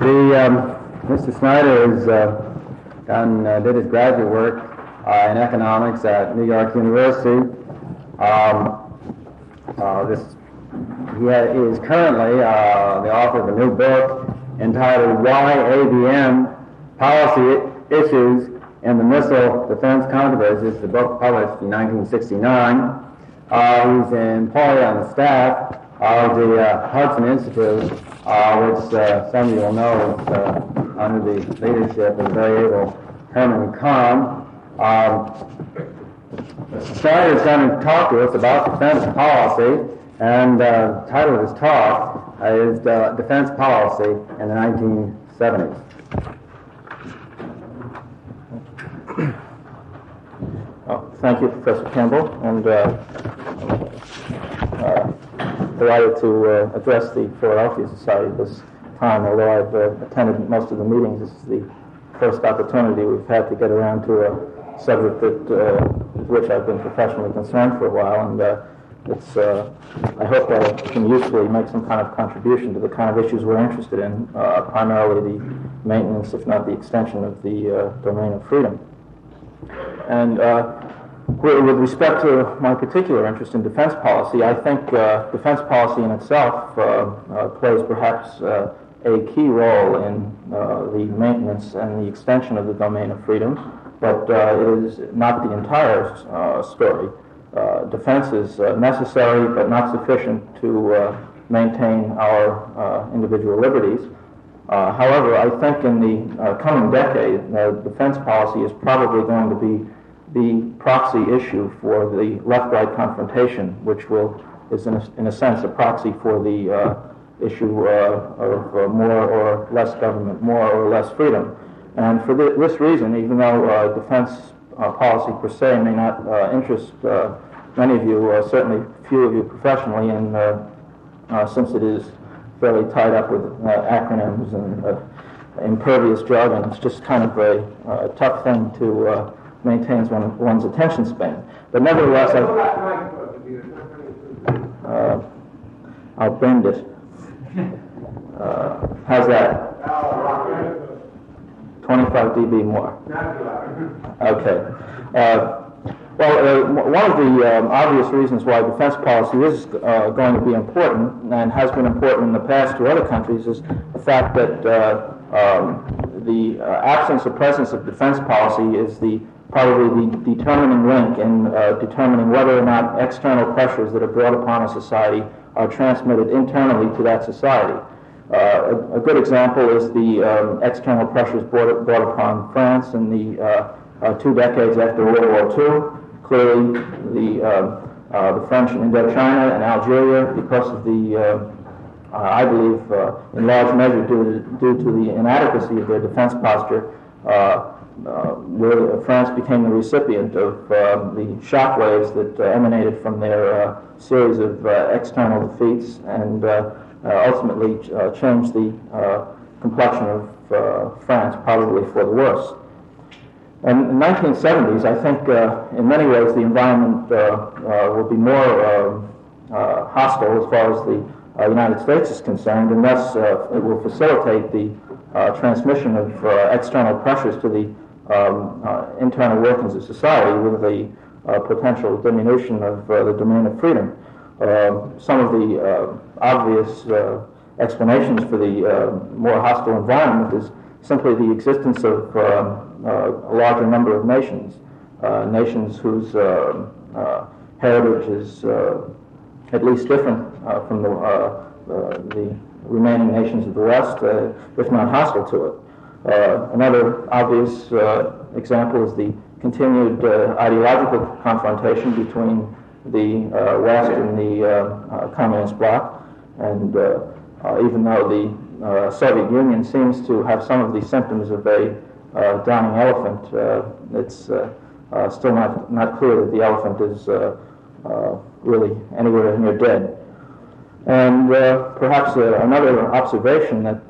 Mr. Snyder did his graduate work in economics at New York University. He is currently the author of a new book entitled Why ABM Policy Issues in the Missile Defense Controversies. The book published in 1969. He's an employee on the staff of the Hudson Institute, which some of you will know is under the leadership of the very able Herman Kahn. Snyder is going to talk to us about defense policy, and the title of his talk is Defense Policy in the 1970s. Thank you, Professor Campbell, and delighted to address the Philadelphia Society this time. Although I've attended most of the meetings, this is the first opportunity we've had to get around to a subject with which I've been professionally concerned for a while, and I hope I can usefully make some kind of contribution to the kind of issues we're interested in, primarily the maintenance, if not the extension, of the domain of freedom. And with respect to my particular interest in defense policy, I think defense policy in itself plays perhaps a key role in the maintenance and the extension of the domain of freedom, but it is not the entire story. Defense is necessary but not sufficient to maintain our individual liberties. However, I think in the coming decade, defense policy is probably going to be the proxy issue for the left-right confrontation, which is in a sense a proxy for the issue of more or less government, more or less freedom. And for this reason, even though defense policy per se may not interest many of you, certainly few of you professionally, and since it is fairly tied up with acronyms and impervious jargon, it's just kind of a tough thing to maintain one's attention span. But nevertheless, I'll bend it. How's that? 25 dB more. Okay. One of the obvious reasons why defense policy is going to be important, and has been important in the past to other countries, is the fact that the absence or presence of defense policy is probably the determining link in determining whether or not external pressures that are brought upon a society are transmitted internally to that society. A good example is the external pressures brought upon France in the 2 decades after World War II. Clearly, the French in Indochina and Algeria, because of the, I believe, in large measure due to the inadequacy of their defense posture, where France became the recipient of the shockwaves that emanated from their series of external defeats, and ultimately changed the complexion of France, probably for the worse. And in the 1970s, I think in many ways the environment will be more hostile as far as the United States is concerned, and thus it will facilitate the transmission of external pressures to the internal workings of society, with the potential diminution of the domain of freedom. Some of the obvious explanations for the more hostile environment is simply the existence of a larger number of nations, nations whose heritage is at least different from the remaining nations of the West, if not hostile to it. Another obvious example is the continued ideological confrontation between the West and the communist bloc, and even though the Soviet Union seems to have some of the symptoms of a drowning elephant, it's still not clear that the elephant is really anywhere near dead. And perhaps another observation that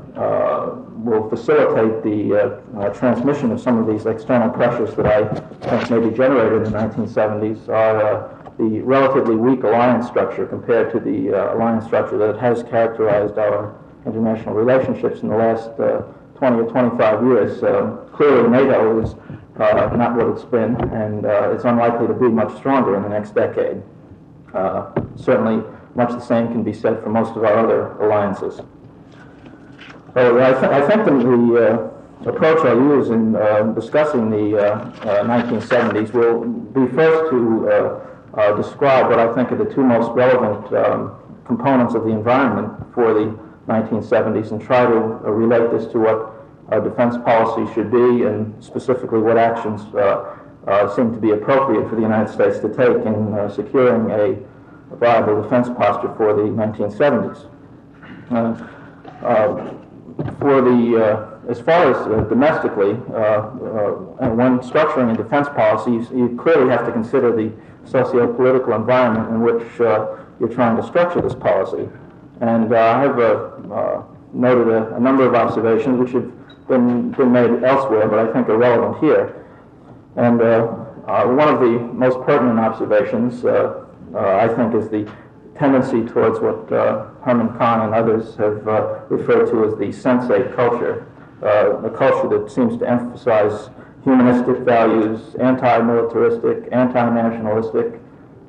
will facilitate the transmission of some of these external pressures that I think may be generated in the 1970s are the relatively weak alliance structure compared to the alliance structure that has characterized our international relationships in the last 20 or 25 years. Clearly, NATO is not what it's been, and it's unlikely to be much stronger in the next decade. Certainly, much the same can be said for most of our other alliances. So I think the approach I use in discussing the 1970s will be first to describe what I think are the two most relevant components of the environment for the 1970s and try to relate this to what our defense policy should be and specifically what actions seem to be appropriate for the United States to take in securing a viable defense posture for the 1970s. As far as domestically, and when structuring a defense policy, you clearly have to consider the socio-political environment in which you're trying to structure this policy. And I have noted a number of observations which have been made elsewhere, but I think are relevant here. And one of the most pertinent observations, I think, is the tendency towards what Herman Kahn and others have referred to as the sensate culture, a culture that seems to emphasize humanistic values, anti-militaristic, anti-nationalistic,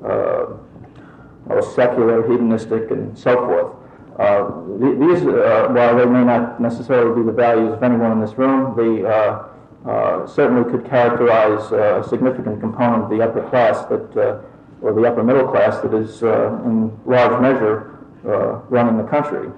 secular, hedonistic, and so forth. These, while they may not necessarily be the values of anyone in this room, they certainly could characterize a significant component of the upper class that or the upper middle class that is in large measure running the country.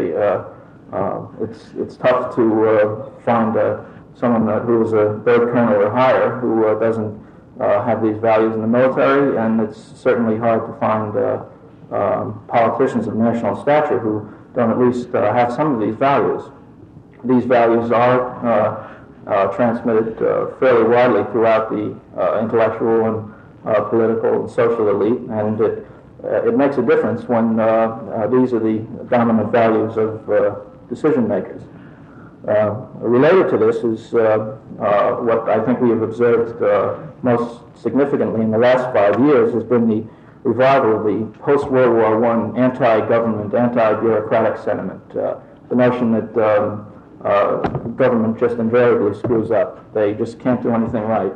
It's tough to find someone who is a bird colonel or higher who doesn't have these values in the military, and it's certainly hard to find politicians of national stature who don't at least have some of these values. These values are transmitted fairly widely throughout the intellectual and political and social elite, and it makes a difference when these are the dominant values of decision makers. Related to this is what I think we have observed most significantly in the last 5 years has been the revival of the post-World War I anti-government, anti-bureaucratic sentiment. The notion that government just invariably screws up. They just can't do anything right.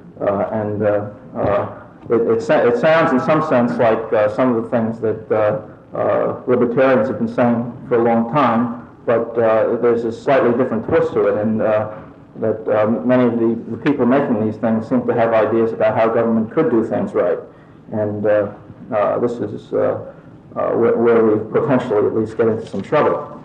It sounds in some sense like some of the things that libertarians have been saying for a long time, but there's a slightly different twist to it, and that many of the people making these things seem to have ideas about how government could do things right. And this is where we potentially at least get into some trouble.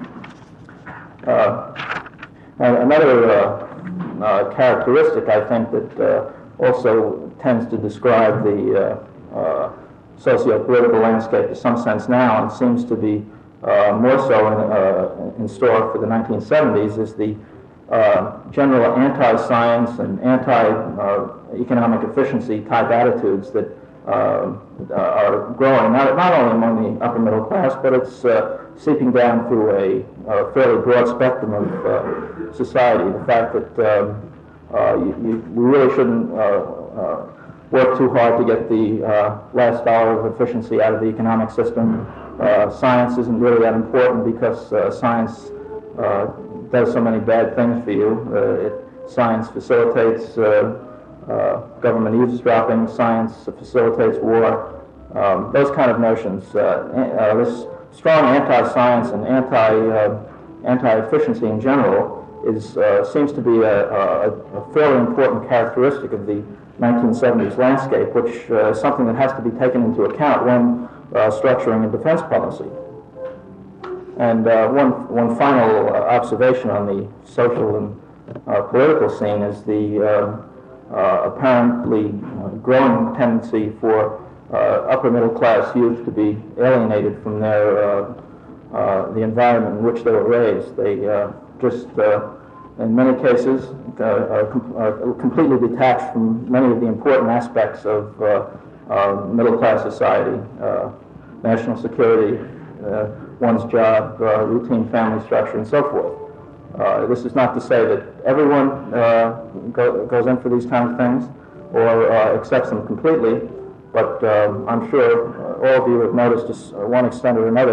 Another characteristic, I think, that also tends to describe the socio-political landscape to some sense now and seems to be more so in store for the 1970s is the general anti-science and anti-economic efficiency type attitudes that are growing, not only among the upper middle class, but it's seeping down through a fairly broad spectrum of society. The fact that we really shouldn't work too hard to get the last dollar of efficiency out of the economic system. Science isn't really that important because science does so many bad things for you. Science facilitates government eavesdropping, science facilitates war, those kind of notions. This strong anti-science and anti-efficiency in general seems to be a fairly important characteristic of the 1970s landscape, which is something that has to be taken into account when structuring a defense policy. And one final observation on the social and political scene is the apparently growing tendency for upper middle class youth to be alienated from the environment in which they were raised. They just, in many cases, are completely detached from many of the important aspects of middle class society, national security, one's job, routine family structure, and so forth. This is not to say that everyone goes in for these kind of things or accepts them completely, but I'm sure all of you have noticed to one extent or another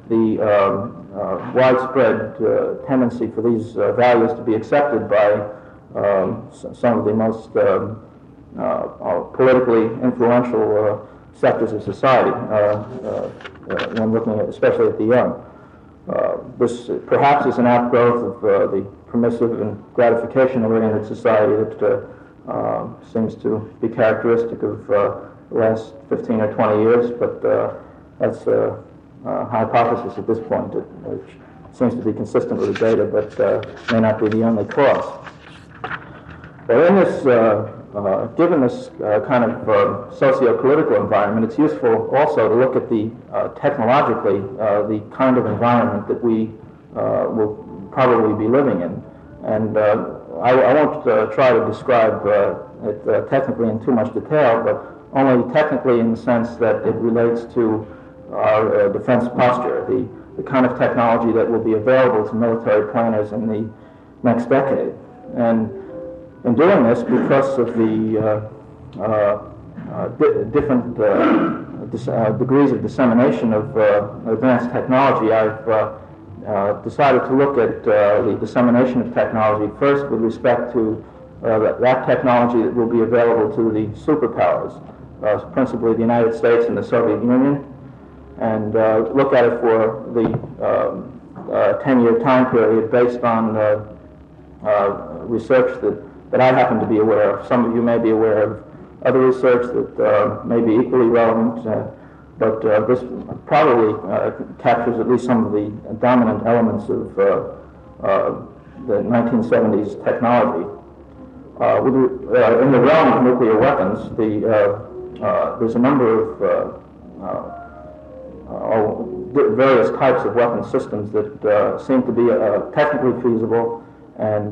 the widespread tendency for these values to be accepted by some of the most politically influential sectors of society when looking at, especially at the young. This perhaps is an outgrowth of the permissive and gratification-oriented society that seems to be characteristic of the last 15 or 20 years, but that's a hypothesis at this point, which seems to be consistent with the data, but may not be the only cause. Well, in this, given this kind of socio-political environment, it's useful also to look at the technologically the kind of environment that we will probably be living in. And I won't try to describe it technically in too much detail, but only technically in the sense that it relates to our defense posture, the kind of technology that will be available to military planners in the next decade. And in doing this, because of the different degrees of dissemination of advanced technology, I've decided to look at the dissemination of technology first with respect to that technology that will be available to the superpowers, principally the United States and the Soviet Union, and look at it for the 10-year time period based on research that I happen to be aware of. Some of you may be aware of other research that may be equally relevant, but this probably captures at least some of the dominant elements of the 1970s technology. In the realm of nuclear weapons, there's a number of various types of weapon systems that seem to be technically feasible and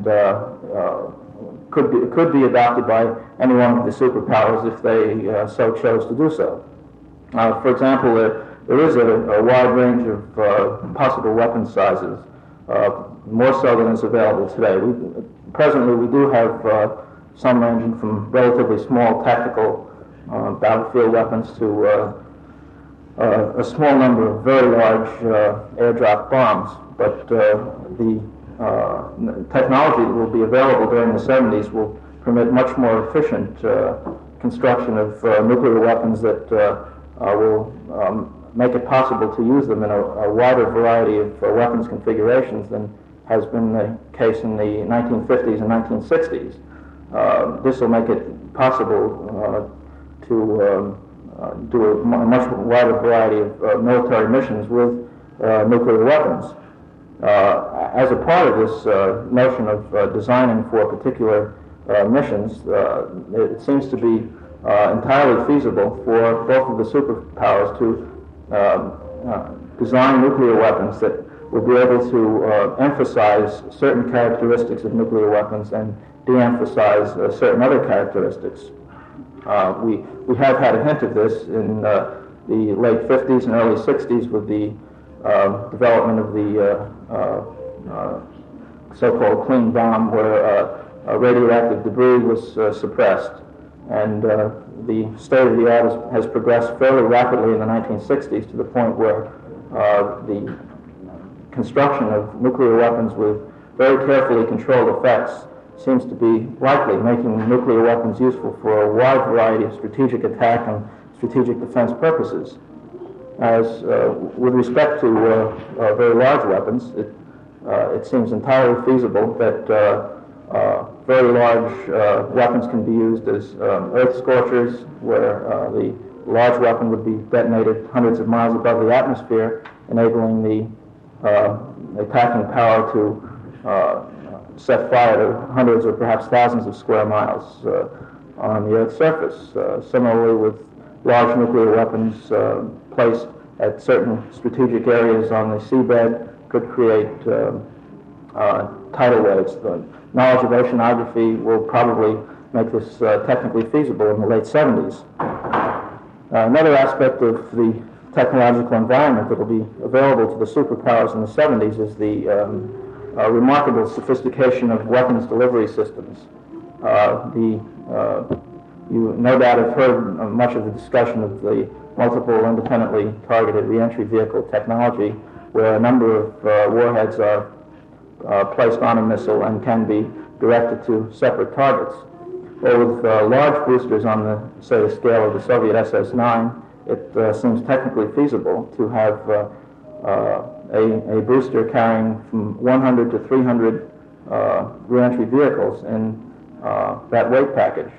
could be adopted by any one of the superpowers if they so chose to do so. For example, there is a wide range of possible weapon sizes, more so than is available today. Presently, we do have some ranging from relatively small tactical battlefield weapons to a small number of very large airdrop bombs, but the technology that will be available during the 70s will permit much more efficient construction of nuclear weapons that will make it possible to use them in a wider variety of weapons configurations than has been the case in the 1950s and 1960s. This will make it possible to do a much wider variety of military missions with nuclear weapons. As a part of this notion of designing for particular missions, it seems to be entirely feasible for both of the superpowers to design nuclear weapons that will be able to emphasize certain characteristics of nuclear weapons and de-emphasize certain other characteristics. We have had a hint of this in the late 50s and early 60s with the development of the so-called clean bomb, where radioactive debris was suppressed. And the state of the art has progressed fairly rapidly in the 1960s to the point where the construction of nuclear weapons with very carefully controlled effects seems to be likely, making nuclear weapons useful for a wide variety of strategic attack and strategic defense purposes. As with respect to very large weapons, it seems entirely feasible that very large weapons can be used as earth scorchers, where the large weapon would be detonated hundreds of miles above the atmosphere, enabling the attacking power to set fire to hundreds or perhaps thousands of square miles on the Earth's surface. Similarly, with large nuclear weapons placed at certain strategic areas on the seabed could create tidal waves. The knowledge of oceanography will probably make this technically feasible in the late 70s. Another aspect of the technological environment that will be available to the superpowers in the 70s is the remarkable sophistication of weapons delivery systems. You no doubt have heard much of the discussion of the multiple independently targeted reentry vehicle technology, where a number of warheads are placed on a missile and can be directed to separate targets. Well, with large boosters on the, say, the scale of the Soviet SS-9, it seems technically feasible to have a booster carrying from 100 to 300 reentry vehicles in that weight package.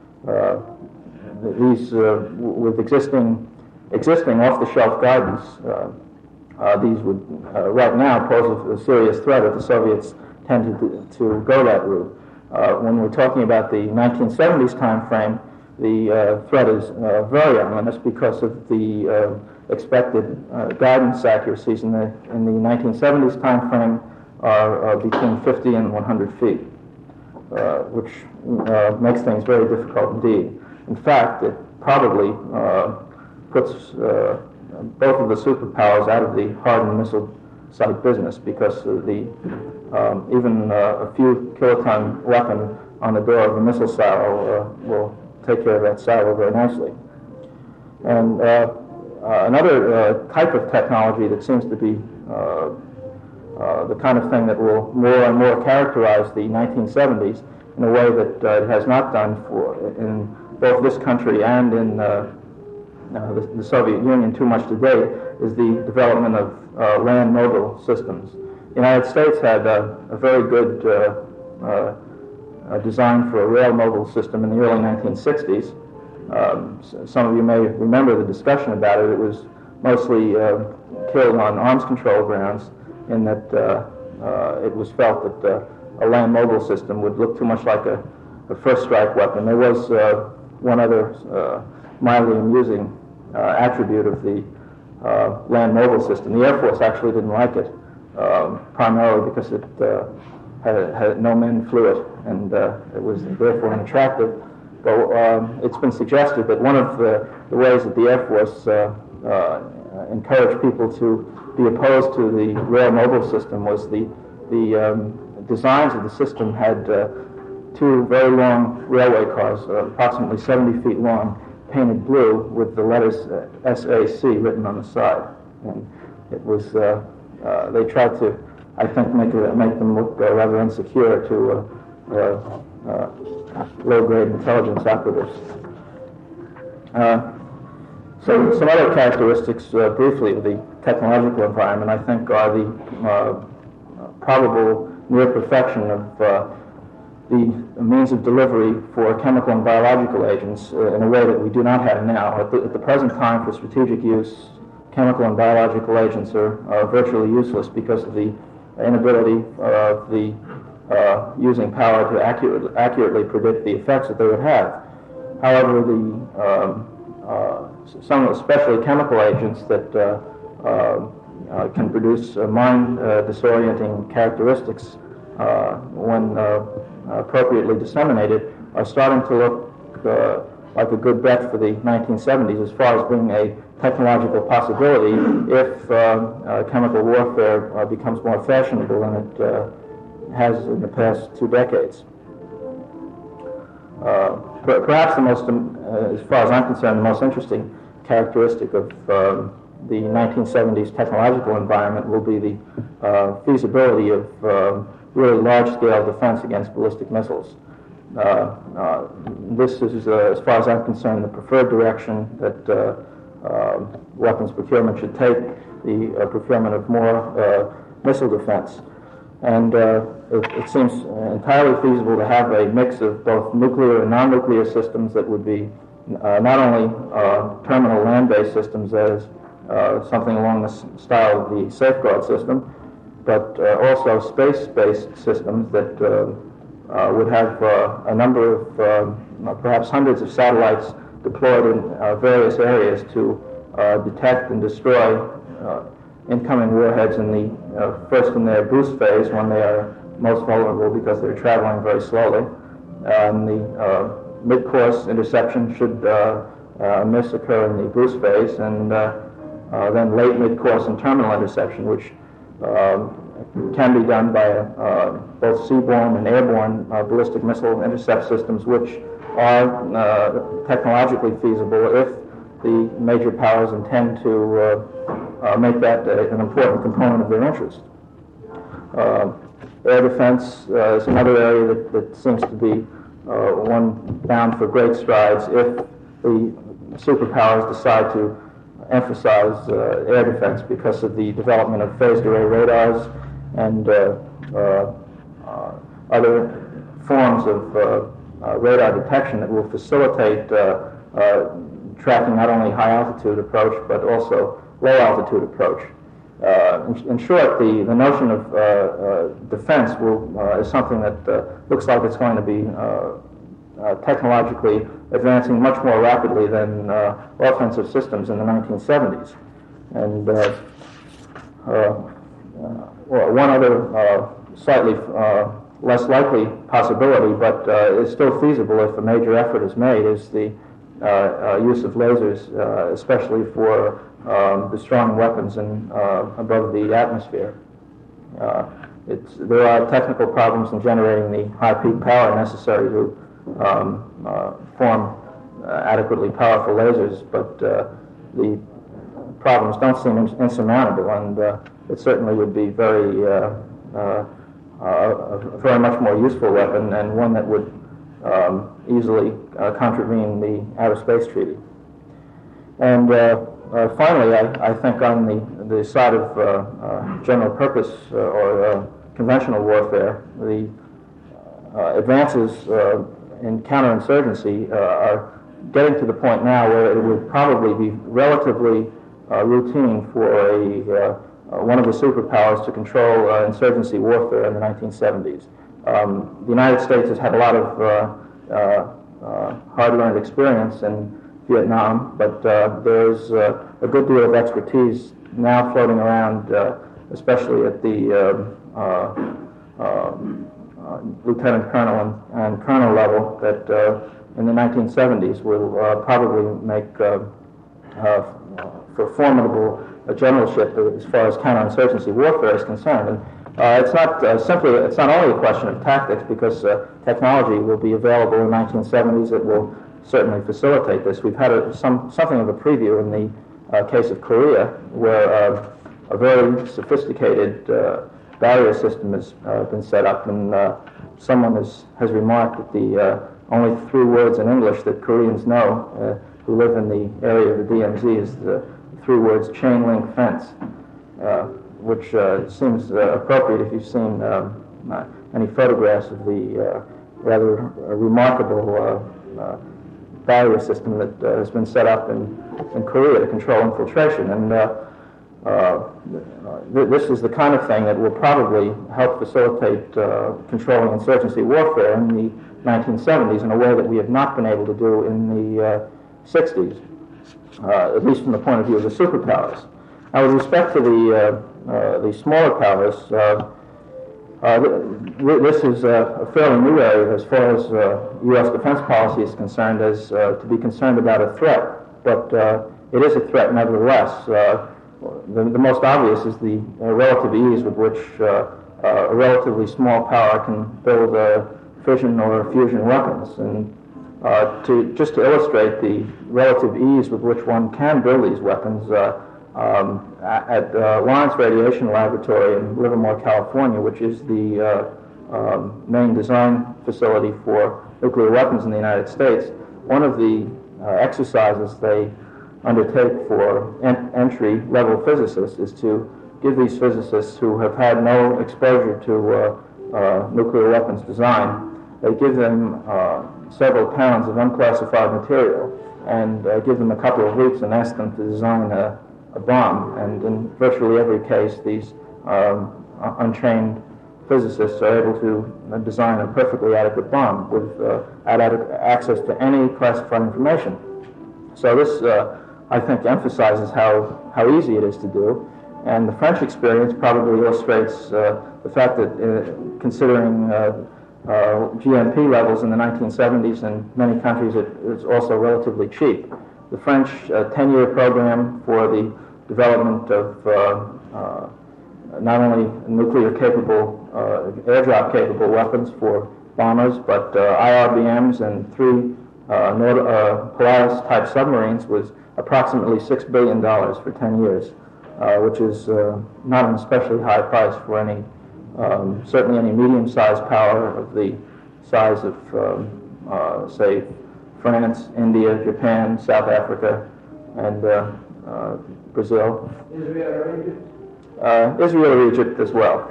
These, with existing off-the-shelf guidance, these would right now pose a serious threat if the Soviets tended to go that route. When we're talking about the 1970s time frame, the threat is very ominous because of the expected guidance accuracies in the 1970s time frame are between 50 and 100 feet, which makes things very difficult indeed. In fact, it probably puts both of the superpowers out of the hardened missile site business, because even a few kiloton weapon on the door of a missile silo will take care of that silo very nicely. And another type of technology that seems to be the kind of thing that will more and more characterize the 1970s in a way that it has not done in both this country and in the Soviet Union too much today, is the development of land mobile systems. The United States had a very good design for a rail mobile system in the early 1960s. Some of you may remember the discussion about it. It was mostly killed on arms control grounds, in that it was felt that a land mobile system would look too much like a first strike weapon. There was one other mildly amusing attribute of the land mobile system. The Air Force actually didn't like it, primarily because it had no men flew it, and it was therefore unattractive. But it's been suggested that one of the ways that the Air Force encouraged people to be opposed to the rail mobile system was the designs of the system had two very long railway cars, approximately 70 feet long, painted blue with the letters SAC written on the side. And it was, they tried to, I think, make them look rather insecure to low-grade intelligence operatives. So some other characteristics, briefly, of the technological environment, I think, are the probable near perfection of the means of delivery for chemical and biological agents in a way that we do not have now. At the present time, for strategic use, chemical and biological agents are virtually useless because of the inability of the using power to accurately predict the effects that they would have. However, some especially chemical agents that can produce mind disorienting characteristics when appropriately disseminated are starting to look like a good bet for the 1970s as far as being a technological possibility if chemical warfare becomes more fashionable than it has in the past 2 decades. Perhaps the most, as far as I'm concerned, the most interesting characteristic of the 1970s technological environment will be the feasibility of really large-scale defense against ballistic missiles. This is, as far as I'm concerned, the preferred direction that weapons procurement should take, the procurement of more missile defense. And it seems entirely feasible to have a mix of both nuclear and non-nuclear systems that would be not only terminal land-based systems, that is something along the style of the Safeguard system, but also space-based systems that would have a number of perhaps hundreds of satellites deployed in various areas to detect and destroy incoming warheads in the first in their boost phase, when they are most vulnerable because they're traveling very slowly. And the mid-course interception should miss occur in the boost phase, and then late mid-course and terminal interception, which can be done by both seaborne and airborne ballistic missile intercept systems, which are technologically feasible if the major powers intend to make that an important component of their interest. Air defense is another area that seems to be one bound for great strides if the superpowers decide to emphasize air defense because of the development of phased array radars and other forms of radar detection that will facilitate tracking not only high altitude approach but also low altitude approach. In short, the notion of defense is something that looks like it's going to be technologically advancing much more rapidly than offensive systems in the 1970s. And one other slightly less likely possibility, but is still feasible if a major effort is made, is the use of lasers, especially for destroying weapons above the atmosphere. There are technical problems in generating the high peak power necessary to form adequately powerful lasers, but the problems don't seem insurmountable, and it certainly would be very much more useful weapon, and one that would easily contravene the Outer Space Treaty. And finally, I think on the side of general purpose or conventional warfare, the advances in counterinsurgency are getting to the point now where it would probably be relatively routine for one of the superpowers to control insurgency warfare in the 1970s. The United States has had a lot of hard-learned experience in Vietnam, but there's a good deal of expertise now floating around, especially at the lieutenant colonel and colonel level, that in the 1970s will probably make for formidable generalship as far as counterinsurgency warfare is concerned. And it's not only a question of tactics, because technology will be available in the 1970s that will certainly facilitate this. We've had something of a preview in the case of Korea, where a very sophisticated barrier system has been set up, and someone has remarked that the only 3 words in English that Koreans know who live in the area of the DMZ is the 3 words chain link fence, which seems appropriate if you've seen any photographs of the rather remarkable barrier system that has been set up in Korea to control infiltration. And this is the kind of thing that will probably help facilitate controlling insurgency warfare in the 1970s in a way that we have not been able to do in the 60s, at least from the point of view of the superpowers. Now, with respect to the smaller powers, this is a fairly new area as far as U.S. defense policy is concerned, as to be concerned about a threat, but it is a threat nevertheless. The most obvious is the relative ease with which a relatively small power can build fission or fusion weapons. And just to illustrate the relative ease with which one can build these weapons, at Lawrence Radiation Laboratory in Livermore, California, which is the main design facility for nuclear weapons in the United States, one of the exercises they undertake for entry-level physicists is to give these physicists who have had no exposure to nuclear weapons design, they give them several pounds of unclassified material and give them a couple of weeks and ask them to design a bomb. And in virtually every case, these untrained physicists are able to design a perfectly adequate bomb with access to any classified information. So this, I think, emphasizes how easy it is to do. And the French experience probably illustrates the fact that considering GNP levels in the 1970s in many countries, it's also relatively cheap. The French 10-year program for the development of not only nuclear-capable, airdrop-capable weapons for bombers, but IRBMs and 3 Polaris-type submarines was approximately $6 billion for 10 years. which is not an especially high price for any, certainly any medium-sized power of the size of, say, France, India, Japan, South Africa, and Brazil. Israel or Egypt as well.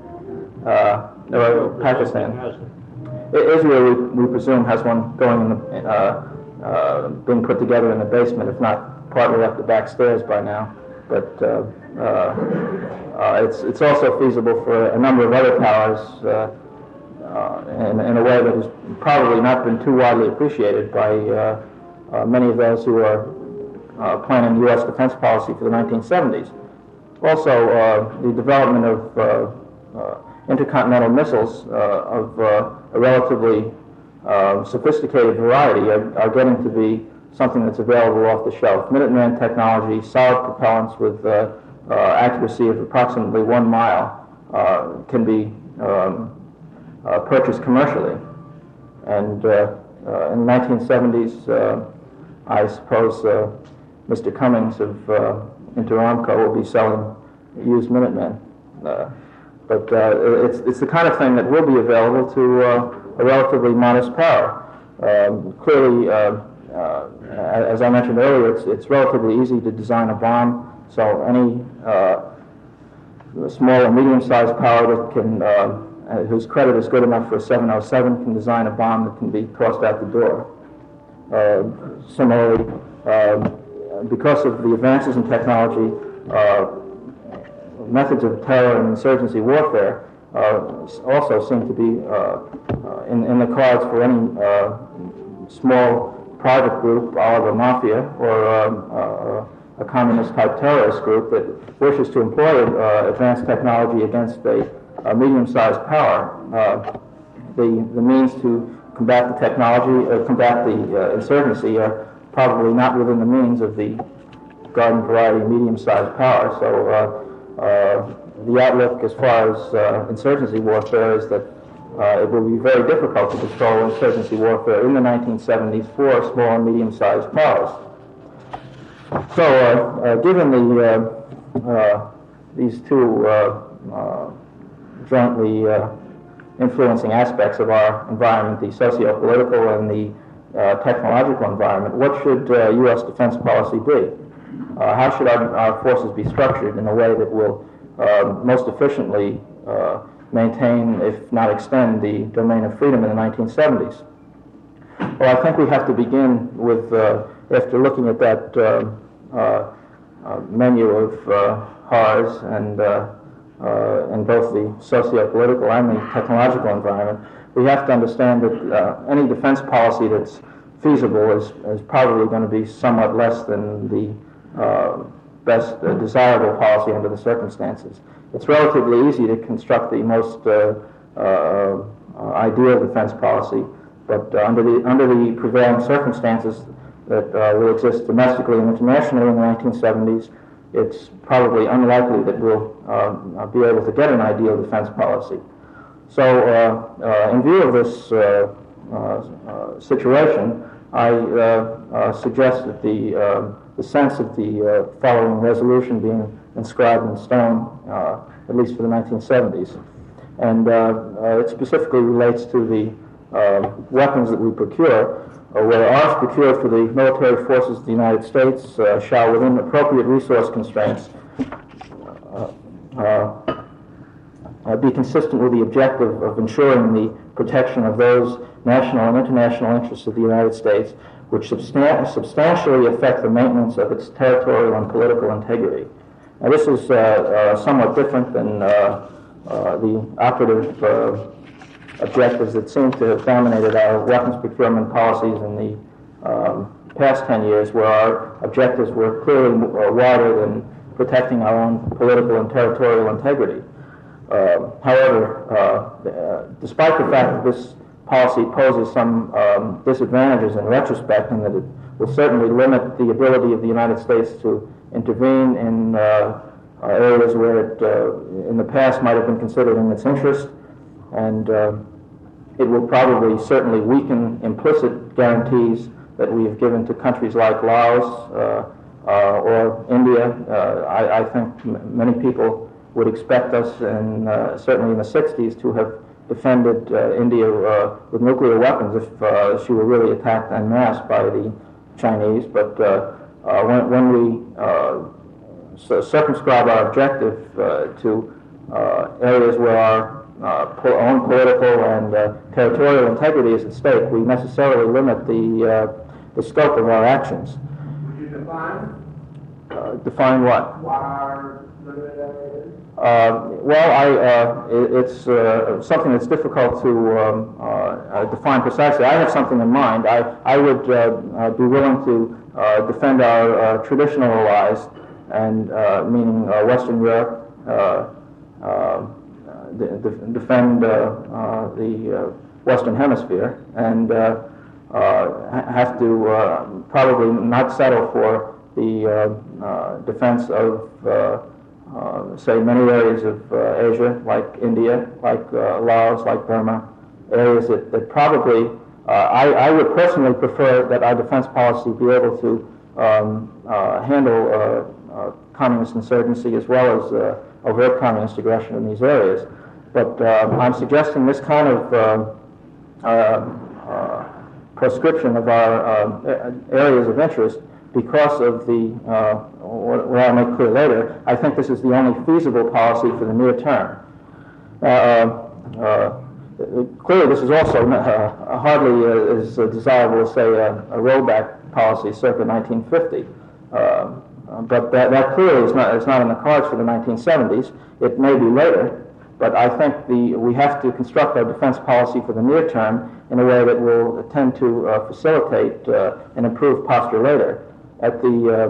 Pakistan. Israel, we presume, has one going in the, being put together in the basement, if not partly up the back stairs by now. But it's also feasible for a number of other powers in a way that has probably not been too widely appreciated by many of those who are planning U.S. defense policy for the 1970s. Also, the development of intercontinental missiles of a relatively sophisticated variety are getting to be something that's available off the shelf. Minuteman technology, solid propellants with accuracy of approximately 1 mile can be purchased commercially. And in the 1970s, I suppose Mr. Cummings of Inter-Armco will be selling used Minutemen. But it's the kind of thing that will be available to a relatively modest power. Clearly, as I mentioned earlier, it's relatively easy to design a bomb, so any small or medium-sized power that can, whose credit is good enough for a 707 can design a bomb that can be tossed out the door. Similarly, because of the advances in technology, methods of terror and insurgency warfare also seem to be in the cards for any small private group, either a mafia or a communist-type terrorist group that wishes to employ advanced technology against a medium-sized power. The means to combat the technology, combat the insurgency are probably not within the means of the garden variety medium-sized power. So the outlook as far as insurgency warfare is that it will be very difficult to control insurgency warfare in the 1970s for small and medium-sized powers. So given these two jointly influencing aspects of our environment, the socio-political and the technological environment, what should U.S. defense policy be? How should our forces be structured in a way that will most efficiently maintain, if not extend, the domain of freedom in the 1970s? Well, I think we have to begin with, after looking at that menu of horrors and in both the socio-political and the technological environment, we have to understand that any defense policy that's feasible is probably going to be somewhat less than the best desirable policy under the circumstances. It's relatively easy to construct the most ideal defense policy, but under the prevailing circumstances that will exist domestically and internationally in the 1970s, it's probably unlikely that we'll be able to get an ideal defense policy. So in view of this situation, I suggest that the sense of the following resolution being inscribed in stone, at least for the 1970s. And it specifically relates to the weapons that we procure, where arms procured for the military forces of the United States shall, within appropriate resource constraints, be consistent with the objective of ensuring the protection of those national and international interests of the United States which substantially affect the maintenance of its territorial and political integrity. Now, this is somewhat different than the operative objectives that seem to have dominated our weapons procurement policies in the past 10 years, where our objectives were clearly wider than protecting our own political and territorial integrity. However, despite the fact that this policy poses some disadvantages in retrospect, and that it will certainly limit the ability of the United States to intervene in areas where it in the past might have been considered in its interest, and it will probably certainly weaken implicit guarantees that we have given to countries like Laos, or India. I think many people would expect us, and certainly in the 60s, to have defended India with nuclear weapons if she were really attacked en masse by the Chinese. But when we circumscribe our objective to areas where our own political and territorial integrity is at stake, we necessarily limit the scope of our actions. Would you define? Define what? What our limited area is? It's something that's difficult to define precisely. I have something in mind. I would be willing to defend our traditional allies, and meaning Western Europe, defend the Western Hemisphere, and have to probably not settle for the defense of say many areas of Asia, like India, like Laos, like Burma, areas that probably, I would personally prefer that our defense policy be able to handle communist insurgency as well as overt communist aggression in these areas. But I'm suggesting this kind of proscription of our areas of interest because of the, what I'll make clear later. I think this is the only feasible policy for the near term. Clearly, this is also hardly as desirable as, say, a rollback policy circa 1950. But that clearly is not in the cards for the 1970s. It may be later, but I think we have to construct our defense policy for the near term in a way that will tend to facilitate an improved posture later. If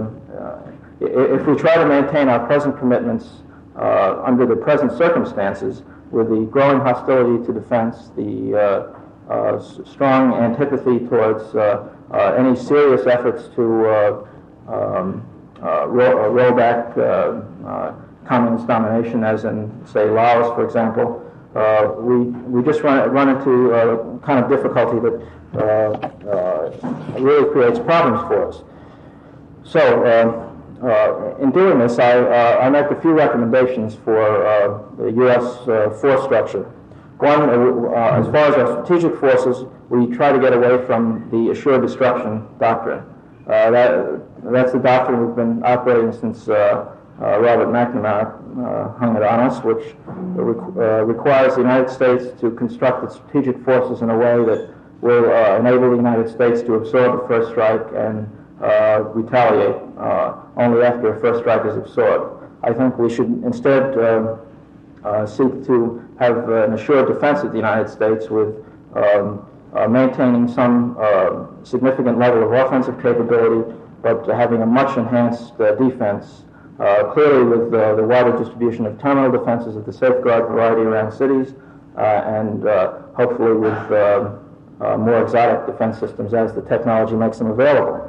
we try to maintain our present commitments under the present circumstances, with the growing hostility to defense, the strong antipathy towards any serious efforts to roll back communist domination, as in, say, Laos, for example, we just run into a kind of difficulty that really creates problems for us. So, in doing this, I make a few recommendations for the U.S. force structure. One, as far as our strategic forces, we try to get away from the assured destruction doctrine. That's the doctrine we've been operating since Robert McNamara hung it on us, which requires the United States to construct its strategic forces in a way that will enable the United States to absorb the first strike and retaliate only after a first strike is absorbed. I think we should instead seek to have an assured defense of the United States with maintaining some significant level of offensive capability, but having a much enhanced defense, clearly with the wider distribution of terminal defenses of the safeguard variety around cities, and hopefully with more exotic defense systems as the technology makes them available.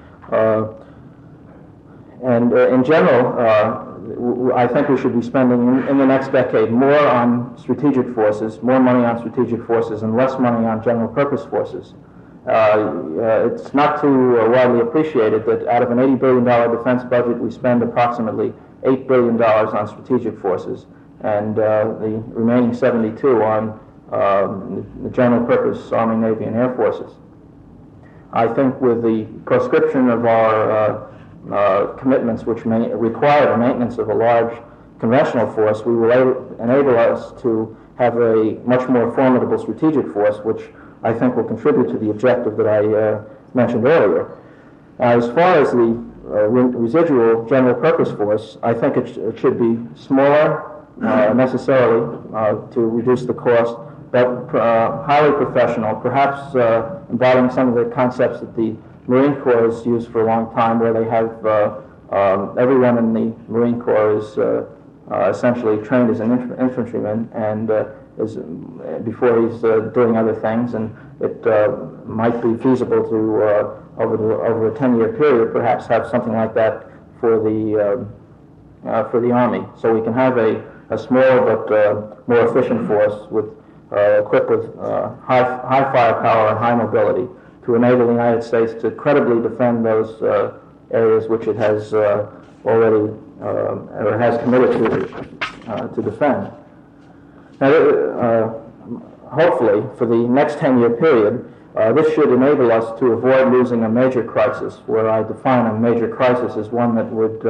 In general, I think we should be spending in the next decade more on strategic forces, more money on strategic forces, and less money on general purpose forces. It's not too widely appreciated that out of an $80 billion defense budget, we spend approximately $8 billion on strategic forces, and the remaining 72 on the general purpose Army, Navy, and Air Forces. I think with the proscription of our commitments, which may require the maintenance of a large conventional force, we will enable us to have a much more formidable strategic force, which I think will contribute to the objective that I mentioned earlier. As far as the residual general purpose force, I think it should be smaller necessarily to reduce the cost, but highly professional, perhaps embodying some of the concepts that the Marine Corps has used for a long time, where they have everyone in the Marine Corps is essentially trained as an infantryman, and before he's doing other things, and it might be feasible to over a 10-year period perhaps have something like that for the Army, so we can have a smaller but more efficient force equipped with high firepower and high mobility to enable the United States to credibly defend those areas which it has already or has committed to defend. Now, hopefully, for the next 10-year period, this should enable us to avoid losing a major crisis, where I define a major crisis as one that would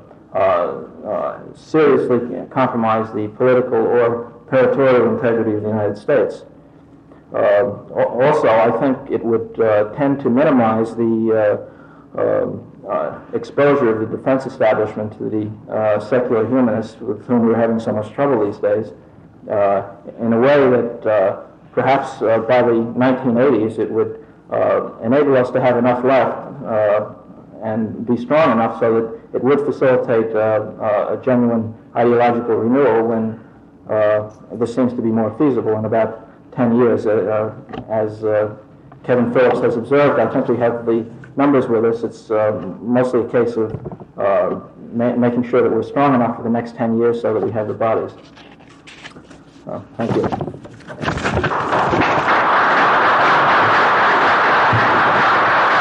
seriously compromise the political or territorial integrity of the United States. Also, I think it would tend to minimize the exposure of the defense establishment to the secular humanists with whom we're having so much trouble these days, in a way that perhaps by the 1980s it would enable us to have enough left and be strong enough so that it would facilitate a genuine ideological renewal when this seems to be more feasible in about 10 years. As Kevin Phillips has observed, I think we have the numbers with us. It's mostly a case of making sure that we're strong enough for the next 10 years so that we have the bodies. Thank you.